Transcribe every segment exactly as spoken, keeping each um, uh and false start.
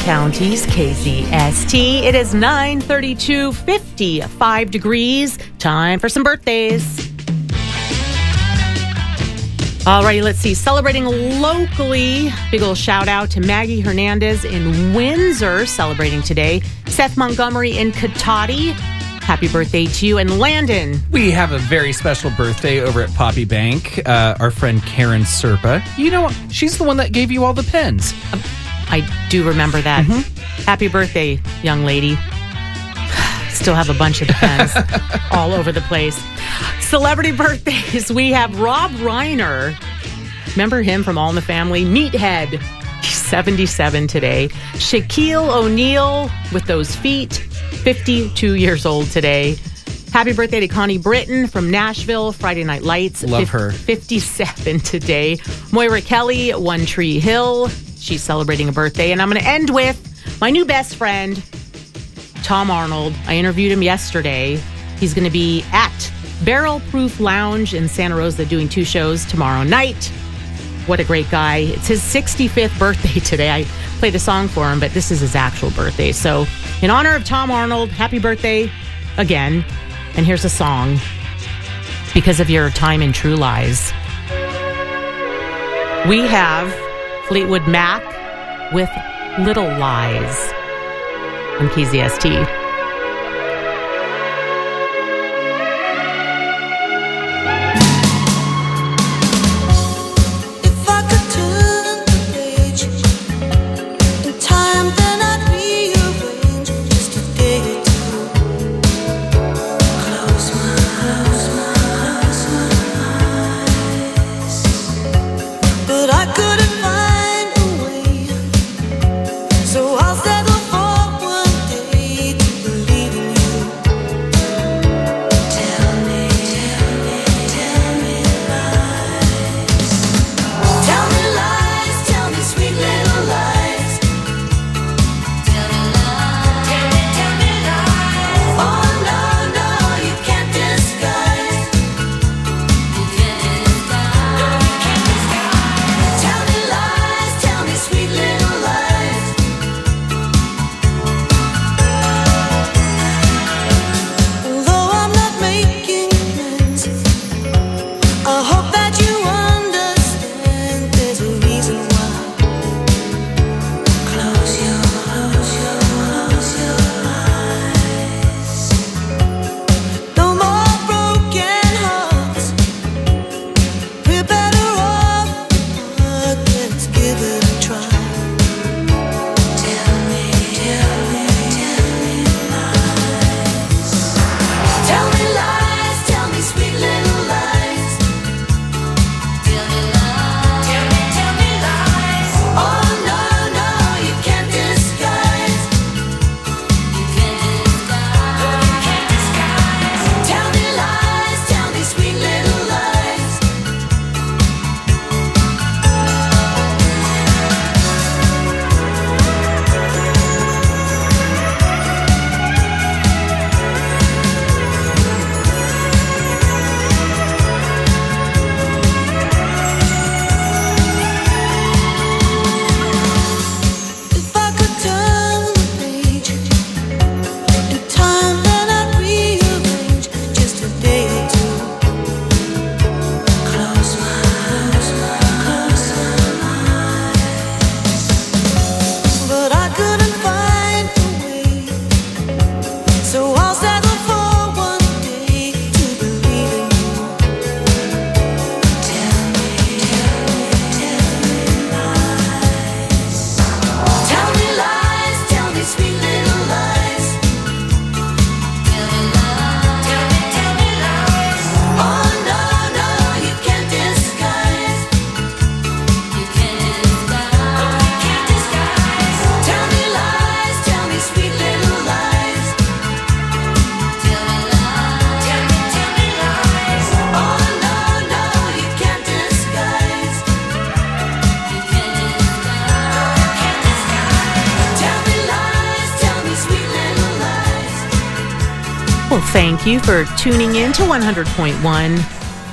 County's K Z S T. It is nine thirty-two, fifty-five degrees. Time for some birthdays. Alrighty, let's see. Celebrating locally, big ol' shout out to Maggie Hernandez in Windsor, celebrating today. Seth Montgomery in Cotati. Happy birthday to you. And Landon. We have a very special birthday over at Poppy Bank. Uh, our friend Karen Serpa. You know, she's the one that gave you all the pens. Um, I do remember that. Mm-hmm. Happy birthday, young lady. Still have a bunch of the pens all over the place. Celebrity birthdays. We have Rob Reiner. Remember him from All in the Family? Meathead. He's seventy-seven today. Shaquille O'Neal with those feet. fifty-two years old today. Happy birthday to Connie Britton from Nashville. Friday Night Lights. Love her. fifty-seven today. Moira Kelly, One Tree Hill. She's celebrating a birthday. And I'm going to end with my new best friend, Tom Arnold. I interviewed him yesterday. He's going to be at Barrel Proof Lounge in Santa Rosa doing two shows tomorrow night. What a great guy. It's his sixty-fifth birthday today. I played a song for him, but this is his actual birthday. So in honor of Tom Arnold, happy birthday again. And here's a song, Because of Your Time in True Lies. We have Fleetwood Mac with Little Lies on K Z S T. Well, thank you for tuning in to one hundred point one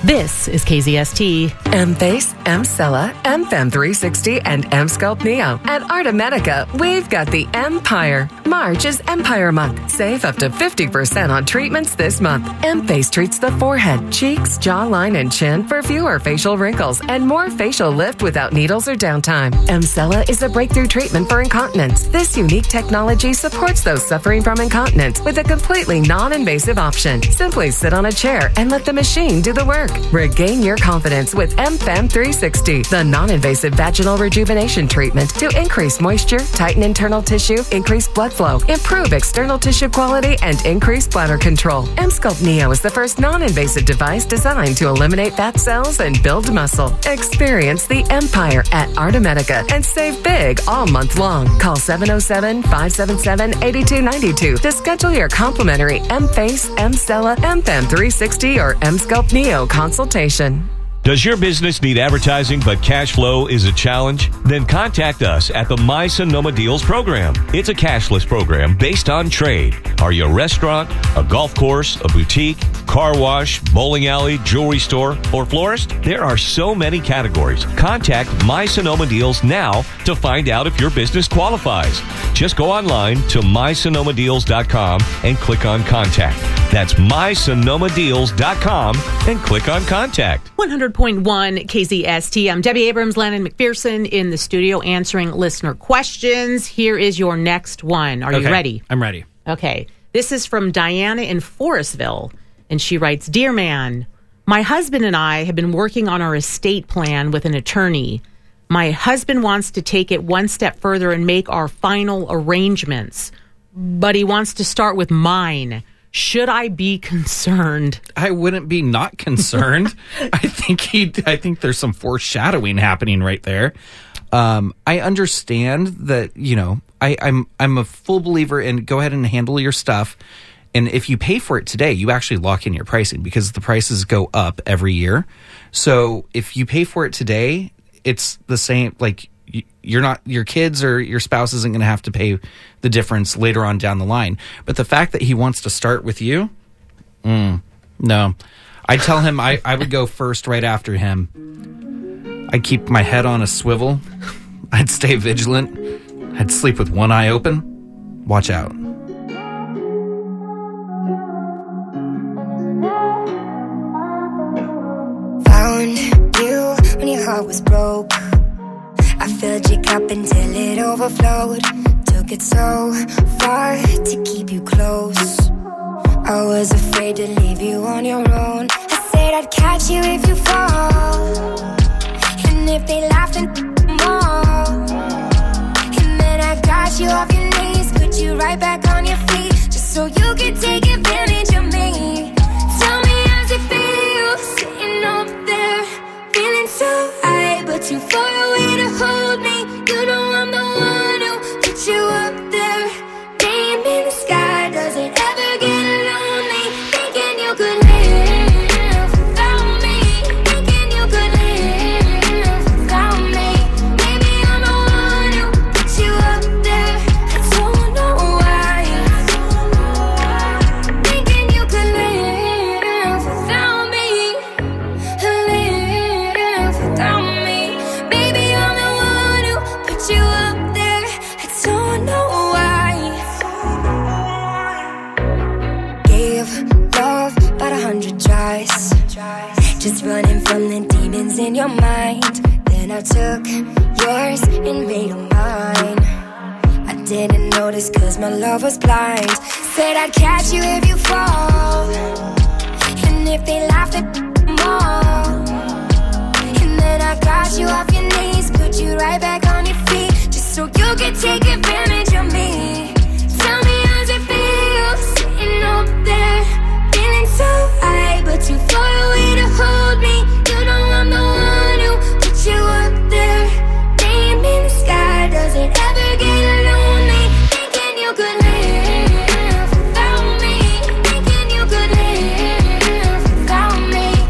This is K Z S T. M-Face, M-Cella, M-Fem three sixty, and M-Sculpt Neo. At Art Medica, we've got the Empire. March is Empire Month. Save up to fifty percent on treatments this month. M-Face treats the forehead, cheeks, jawline, and chin for fewer facial wrinkles and more facial lift without needles or downtime. M-Cella is a breakthrough treatment for incontinence. This unique technology supports those suffering from incontinence with a completely non-invasive option. Simply sit on a chair and let the machine do the work. Regain your confidence with M-Fem three sixty, the non-invasive vaginal rejuvenation treatment to increase moisture, tighten internal tissue, increase blood flow, improve external tissue quality, and increase bladder control. M-Sculpt Neo is the first non-invasive device designed to eliminate fat cells and build muscle. Experience the Empire at Art Medica and save big all month long. Call seven oh seven, five seven seven, eight two nine two to schedule your complimentary M-Face, M-Cella, M-Fem three sixty, or M-Sculpt Neo consultation. Does your business need advertising but cash flow is a challenge? Then contact us at the My Sonoma Deals program. It's a cashless program based on trade. Are you a restaurant, a golf course, a boutique, car wash, bowling alley, jewelry store, or florist? There are so many categories. Contact My Sonoma Deals now to find out if your business qualifies. Just go online to my sonoma deals dot com and click on Contact. That's my sonoma deals dot com and click on Contact. one hundred point one K Z S T. I'm Debbie Abrams, Landon McPherson in the studio answering listener questions. Here is your next one. Are Okay, you ready? I'm ready. Okay. This is from Diana in Forestville, and she writes, Dear Man, my husband and I have been working on our estate plan with an attorney. My husband wants to take it one step further and make our final arrangements, but he wants to start with mine. Should I be concerned? I wouldn't be not concerned. I think he. I think there's some foreshadowing happening right there. Um, I understand that, you know, I, I'm I'm a full believer in go ahead and handle your stuff. And if you pay for it today, you actually lock in your pricing because the prices go up every year. So if you pay for it today, it's the same. Like you're not, your kids or your spouse isn't going to have to pay the difference later on down the line. But the fact that he wants to start with you, mm, no. I tell him I, I would go first right after him. I'd keep my head on a swivel. I'd stay vigilant. I'd sleep with one eye open. Watch out. Found you when your heart was broke. I filled your cup until it overflowed. Took it so far to keep you close. I was afraid to leave you on your own. I said I'd catch you if you fall, and if they laughed and more. And then I got you off your knees, put you right back on your feet, just so you could take advantage of me. Tell me how's it feel, sitting up there, feeling so high, but too far away to hold me. You know I'm the one who put you up there. Name in the sky, does it ever get lonely? Thinking you could live without me. Thinking you could live without me. Maybe I'm the one who put you up there. I don't know why. Thinking you could live without me. Live without me. Baby, I'm the one who put you up there. I don't know why. Gave love about a hundred tries, just running from the demons in your mind. Then I took yours and made them mine. I didn't notice cause my love was blind. Said I'd catch you if you fall, and if they laughed at more. And then I got you off your knees, put you right back on your feet, just so you could take advantage of me. Tell me how's it feel, sitting up there, feeling so high, but too far away to hold me. You know I'm the one who put you up there. Name in the sky, does it ever get lonely? Thinking you could live without me. Thinking you could live without me.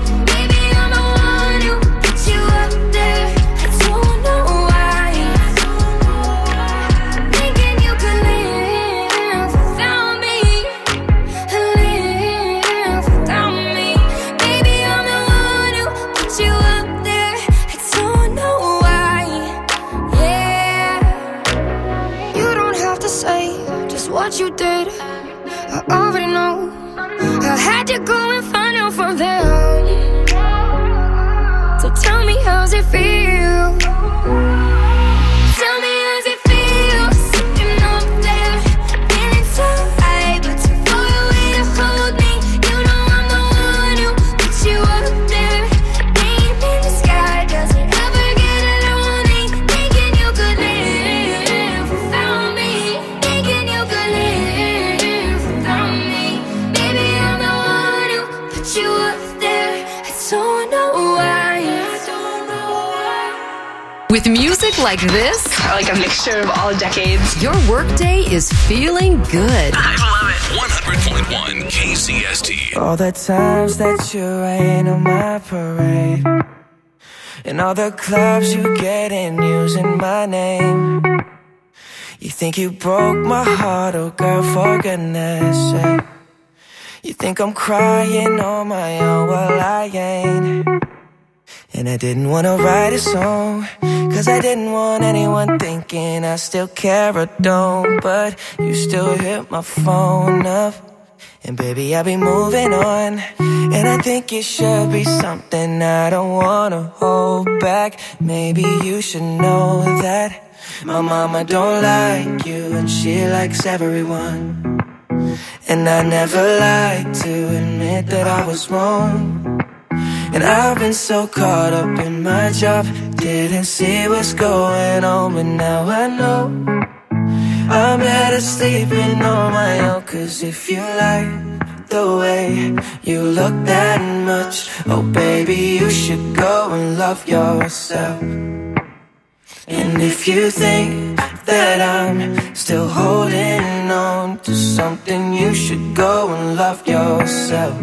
did. I already know. I had to go and find out from them. So tell me, how's it feel? Tell me, how's it feel? Sitting up there, feeling so high, but too far away to hold me. You know I'm the one who put you up there. Name in the sky, does it ever get lonely? Thinking you could live without me. Thinking you could live without me. Baby, I'm the one who put you up there. I don't know why. With music like this, like a mixture of all decades, your workday is feeling good. I love it. one hundred point one K C S T. All the times that you rain on my parade, and all the clubs you get in using my name. You think you broke my heart, oh girl, for goodness sake. You think I'm crying on my own, well I ain't. And I didn't wanna write a song, cause I didn't want anyone thinking I still care or don't. But you still hit my phone up, and baby I'll be moving on. And I think it should be something I don't wanna hold back. Maybe you should know that my mama don't like you, and she likes everyone. And I never like to admit that I was wrong. And I've been so caught up in my job, didn't see what's going on, but now I know I'm better sleeping on my own. Cause if you like the way you look that much, oh baby, you should go and love yourself. And if you think that I'm still holding on to something, you should go and love yourself.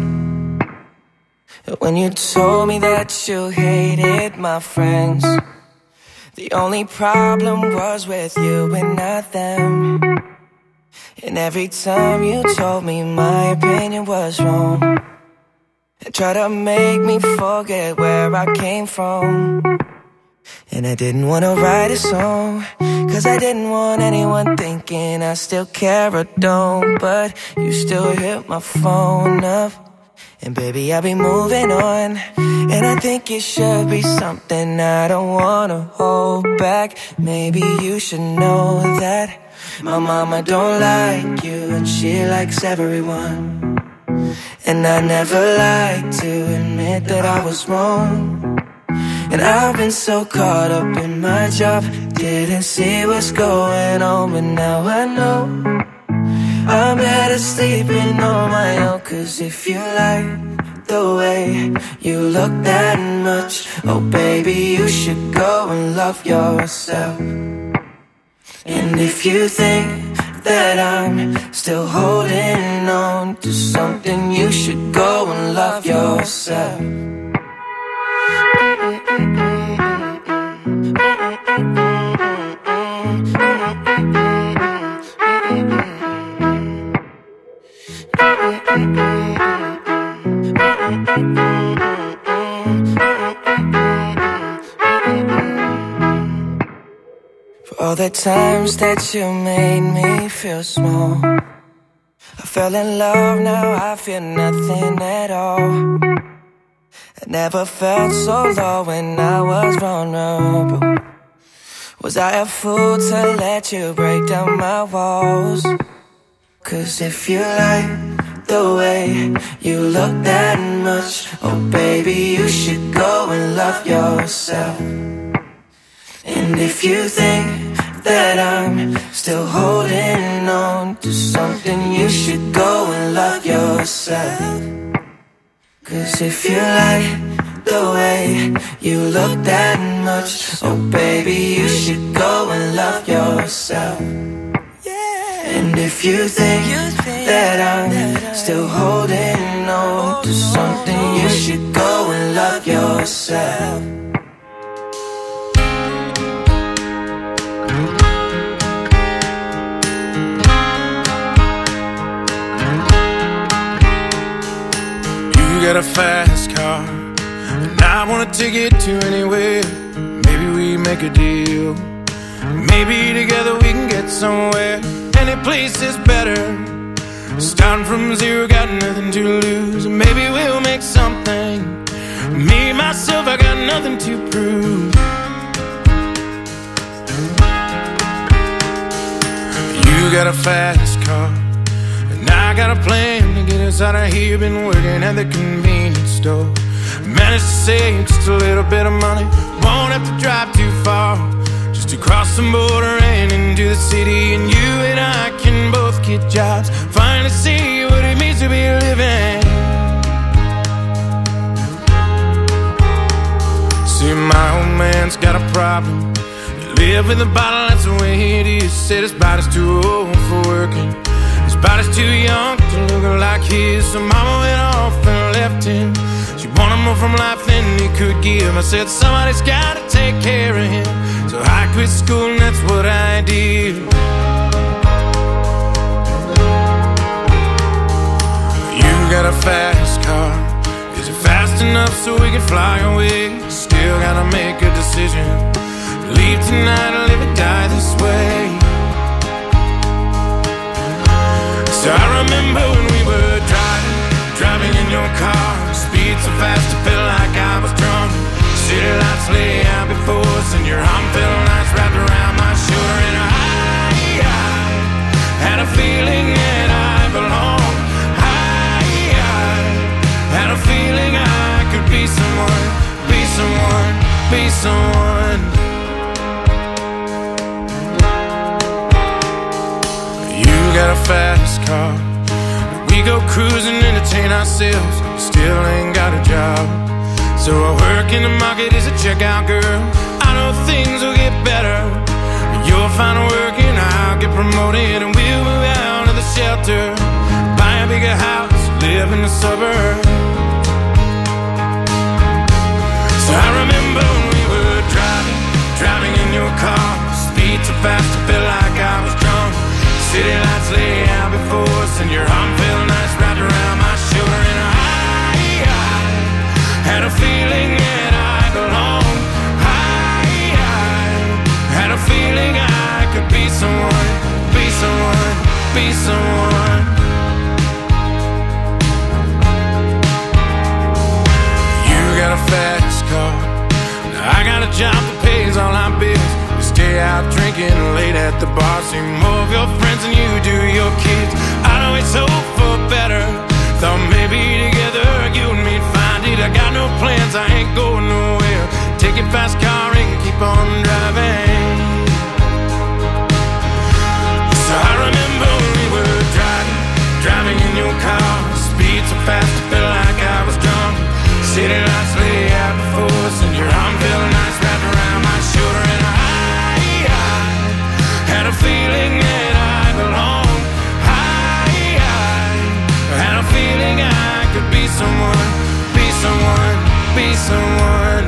When you told me that you hated my friends, the only problem was with you and not them. And every time you told me my opinion was wrong, and tried to make me forget where I came from. And I didn't wanna write a song, cause I didn't want anyone thinking I still care or don't. But you still hit my phone up, and baby, I'll be moving on. And I think it should be something I don't wanna hold back. Maybe you should know that my mama don't like you, and she likes everyone. And I never like to admit that I was wrong. And I've been so caught up in my job, didn't see what's going on, but now I know I'm better sleeping on my own. Cause if you like the way you look that much, oh baby, you should go and love yourself. And if you think that I'm still holding on to something, you should go and love yourself. For all the times that you made me feel small, I fell in love, now I feel nothing at all. I never felt so low when I was vulnerable. Was I a fool to let you break down my walls? Cause if you like the way you look that much, oh baby, you should go and love yourself. And if you think that I'm still holding on to something, you should go and love yourself. Cause if you like the way you look that much, oh baby, you should go and love yourself. And if you think that I'm still holding on to something, you should go and love yourself. You got a fast car, and I wanna take it to anywhere. Maybe we make a deal, maybe together we can get somewhere. any place is better. Starting from zero, got nothing to lose. Maybe we'll make something. Me, myself, I got nothing to prove. You got a fast car, and I got a plan to get us out of here. Been working at the convenience store. Managed to save just a little bit of money. Won't have to drive too far, just to cross the border and into the city. And you and I can both get jobs, finally see what it means to be living. See, my old man's got a problem. He live with a bottle, that's the way it is. Said his body's too old for working, his body's too young to look like his. So mama went off and left him. She wanted more from life than he could give. I said somebody's gotta take care of him, so I quit school and that's what I did. You got a fast car, is it fast enough so we can fly away? Still gotta make a decision, leave tonight or live or die this way. So I remember when we were driving, driving in your car. Speed so fast I felt like I was drunk. City lights lay out before us, and your arm felt nice wrapped around my shoulder. And I, I had a feeling that I belonged. I, I had a feeling I could be someone, be someone, be someone. You got a fast car, we go cruising, entertain ourselves. Still ain't got a job, so I work in the market as a checkout girl. I know things will get better, you'll find work and I'll get promoted, and we'll move out of the shelter, buy a bigger house, live in the suburbs. So I remember when we were driving, driving in your car. Speed so fast I felt like I was drunk. City lights lay out before us, and your arm felt nice wrapped around my shoulder. And I, I had a feeling that I belonged. I, I had a feeling I could be someone, be someone, be someone. You got a fast car, I got a job that pays all our bills. Stay out drinking late at the bar, see more of your friends than you do your kids. I'd always hope for better, thought maybe together you and me'd find it. I got no plans, I ain't going nowhere. Take your fast car and keep on driving. So I remember when we were driving, driving in your car. Speed so fast I felt like I was drunk. City lights lay out before us, and your arm felt nice wrapped around my shoulder. And I had a feeling that I belonged. I, I had a feeling I could be someone, be someone, be someone.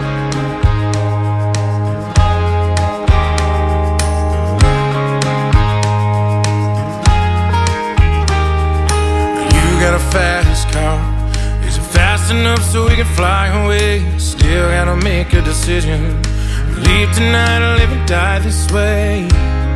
You got a fast car, is it fast enough so we can fly away? Still gotta make a decision, leave tonight or live and die this way.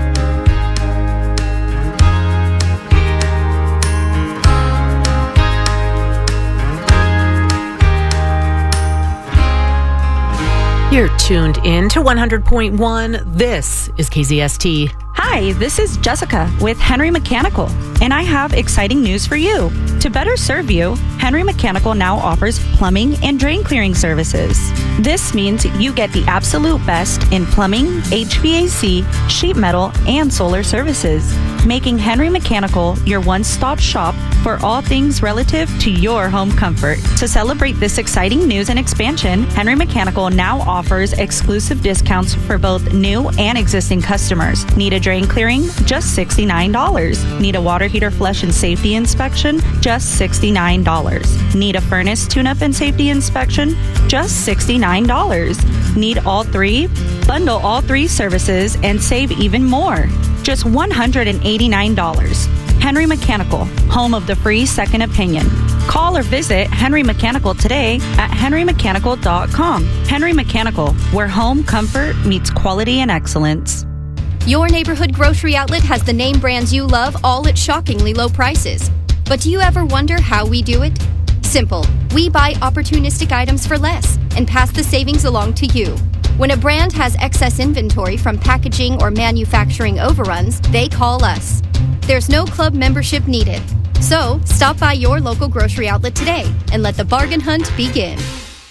You're tuned in to one hundred point one. This is K Z S T. Hi, this is Jessica with Henry Mechanical, and I have exciting news for you. To better serve you, Henry Mechanical now offers plumbing and drain clearing services. This means you get the absolute best in plumbing, H V A C, sheet metal, and solar services, making Henry Mechanical your one-stop shop for all things relative to your home comfort. To celebrate this exciting news and expansion, Henry Mechanical now offers exclusive discounts for both new and existing customers. Need a drain clearing? Just sixty-nine dollars. Need a water heater flush and safety inspection? Just sixty-nine dollars. Need a furnace tune-up and safety inspection? Just sixty-nine dollars. Need all three? Bundle all three services and save even more. Just one hundred eighty-nine dollars. Henry Mechanical, home of the free second opinion. Call or visit Henry Mechanical today at henry mechanical dot com. Henry Mechanical, where home comfort meets quality and excellence. Your neighborhood grocery outlet has the name brands you love, all at shockingly low prices. But do you ever wonder how we do it? Simple. We buy opportunistic items for less and pass the savings along to you. When a brand has excess inventory from packaging or manufacturing overruns, they call us. There's no club membership needed. So, stop by your local grocery outlet today and let the bargain hunt begin.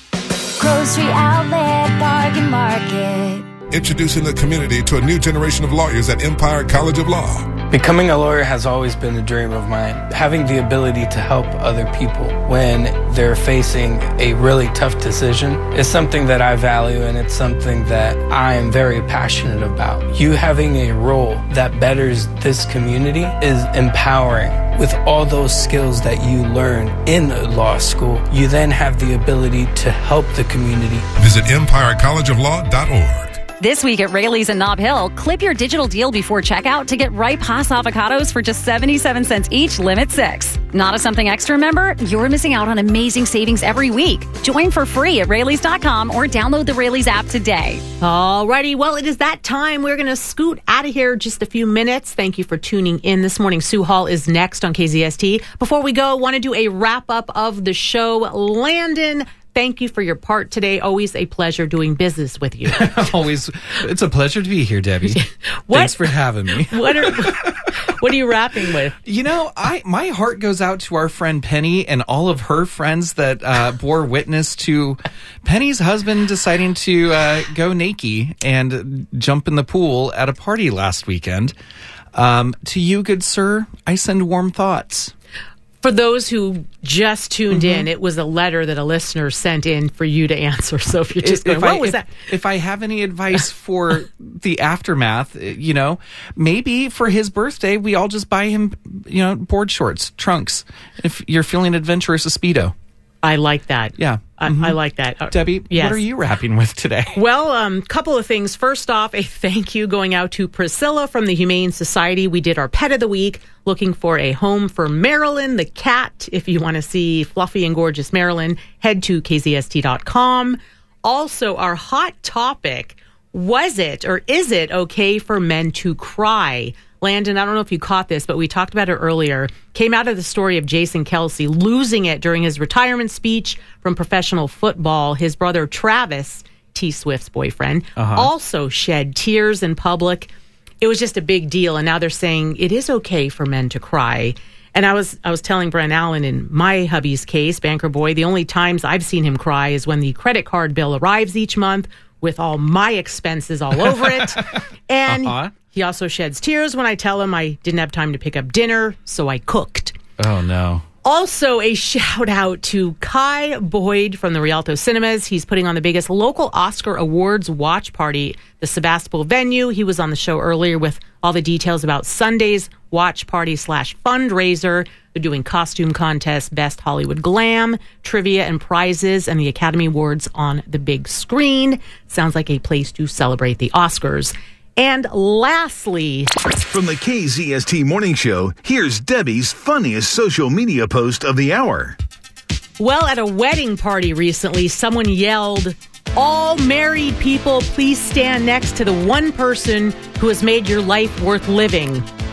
Grocery Outlet Bargain Market. Introducing the community to a new generation of lawyers at Empire College of Law. Becoming a lawyer has always been a dream of mine. Having the ability to help other people when they're facing a really tough decision is something that I value, and it's something that I am very passionate about. You having a role that betters this community is empowering. With all those skills that you learn in law school, you then have the ability to help the community. Visit empire college of law dot org. This week at Rayleigh's in Nob Hill, clip your digital deal before checkout to get ripe Hass avocados for just seventy-seven cents each, limit six. Not a Something Extra member? You're missing out on amazing savings every week. Join for free at Rayleigh's dot com or download the Rayleigh's app today. Alrighty, well, it is that time. We're going to scoot out of here just a few minutes. Thank you for tuning in this morning. Sue Hall is next on K Z S T. Before we go, I want to do a wrap-up of the show. Landon, thank you for your part today. Always a pleasure doing business with you. Always. It's a pleasure to be here, Debbie. Thanks for having me. What are, what are you rapping with? You know, I my heart goes out to our friend Penny and all of her friends that uh, bore witness to Penny's husband deciding to uh, go naked and jump in the pool at a party last weekend. Um, to you, good sir, I send warm thoughts. For those who just tuned Mm-hmm. in, it was a letter that a listener sent in for you to answer. So if you're just going, if what I, was if, that? If I have any advice for the aftermath, you know, maybe for his birthday, we all just buy him, you know, board shorts, trunks. If you're feeling adventurous, a Speedo. I like that. Yeah. I, Mm-hmm. I like that. Uh, Debbie, yes. what are you rapping with today? Well, um, couple of things. First off, a thank you going out to Priscilla from the Humane Society. We did our pet of the week, looking for a home for Marilyn the cat. If you want to see fluffy and gorgeous Marilyn, head to K Z S T dot com. Also, our hot topic, was it or is it okay for men to cry? Landon, I don't know if you caught this, but we talked about it earlier. Came out of the story of Jason Kelce losing it during his retirement speech from professional football. His brother Travis, T Swift's boyfriend, Uh-huh. also shed tears in public. It was just a big deal, and now they're saying it is okay for men to cry. And I was I was telling Brent Allen, in my hubby's case, Banker Boy, the only times I've seen him cry is when the credit card bill arrives each month with all my expenses all over it. And Uh-huh. he also sheds tears when I tell him I didn't have time to pick up dinner, so I cooked. Oh, no. Also, a shout out to Kai Boyd from the Rialto Cinemas. He's putting on the biggest local Oscar Awards watch party, the Sebastopol venue. He was on the show earlier with all the details about Sunday's watch party slash fundraiser. They're doing costume contests, best Hollywood glam, trivia and prizes, and the Academy Awards on the big screen. Sounds like a place to celebrate the Oscars. And lastly, from the K Z S T Morning Show, here's Debbie's funniest social media post of the hour. well, at a wedding party recently, someone yelled, "All married people, please stand next to the one person who has made your life worth living."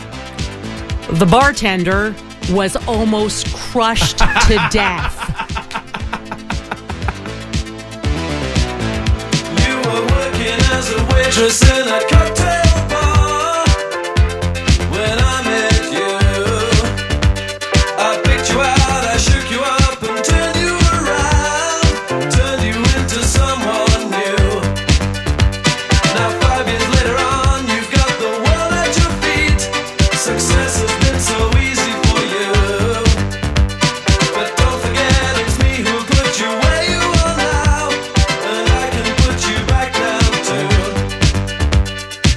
The bartender was almost crushed to death. You were working as a waitress in a cocktail bar when I met you. I picked you out, I shook you up and turned you around, turned you into someone new. Now five years later on, you've got the world at your feet. Success has been so easy for you, but don't forget it's me who put you where you are now, and I can put you back down too.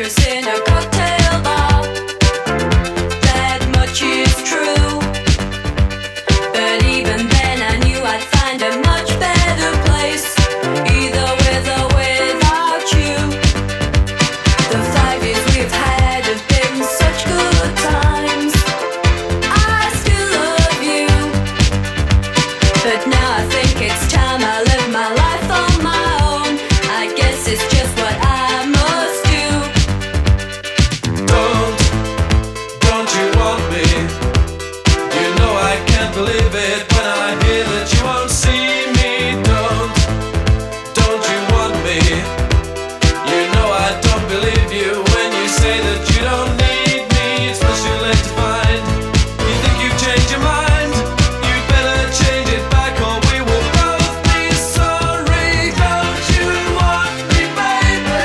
waitress in a cocktail bar. That much is true. But even then I knew I'd find a much better place, either with or without you. The five years we've had have been such good times. I still love you, but now I think it's time I live my life on my own. I guess it's just what I must do. Don't, don't you want me? You know I can't believe it when I hear that you won't see me. Don't, don't you want me? You know I don't believe you when you say that you don't need me. It's much too late to find. You think you've changed your mind? You better change it back or we will both be sorry. Don't you want me, baby?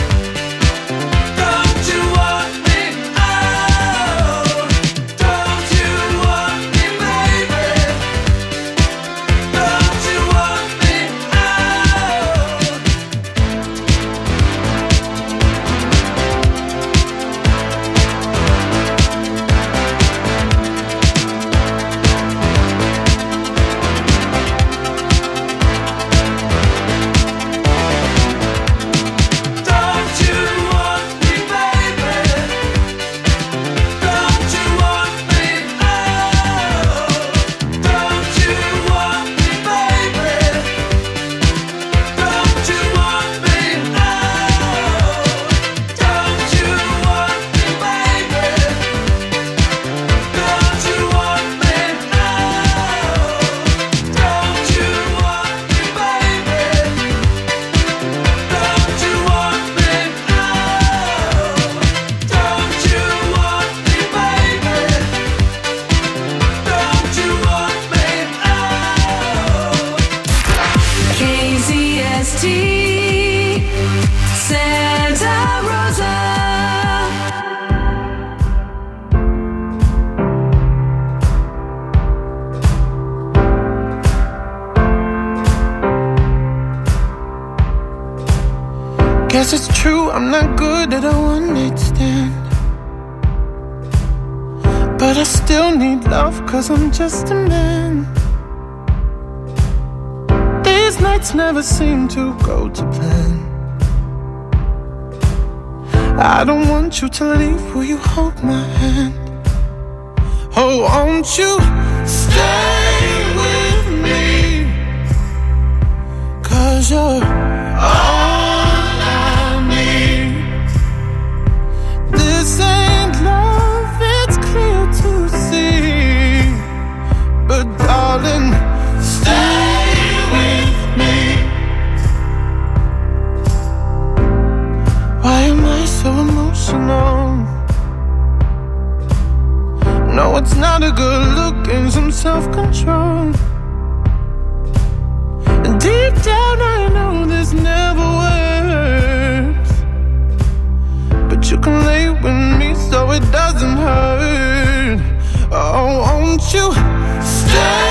Don't you want me? Oh, don't you want me, baby? Don't you want me? Don't you want me, baby? Don't you want me? Oh, don't you want me, baby? Don't you want me? Oh, don't you want me, baby? Don't you want me? Oh, don't you want me, baby? Don't you want me? Oh, don't you want me, baby? Don't you want me? Oh. K Z S T Santa Rosa. Guess it's true, I'm not good at a one night stand. But I still need love, cause I'm just a man. These nights never seem to go to plan. I don't want you to leave, will you hold my hand? Oh, won't you stay with me? Cause you're all I need. This ain't love, it's clear to see. But darling, stay with me. Why am I so emotional? No, it's not a good look and some self-control. And deep down I know this never works, but you can lay with me so it doesn't hurt. Oh, won't you stay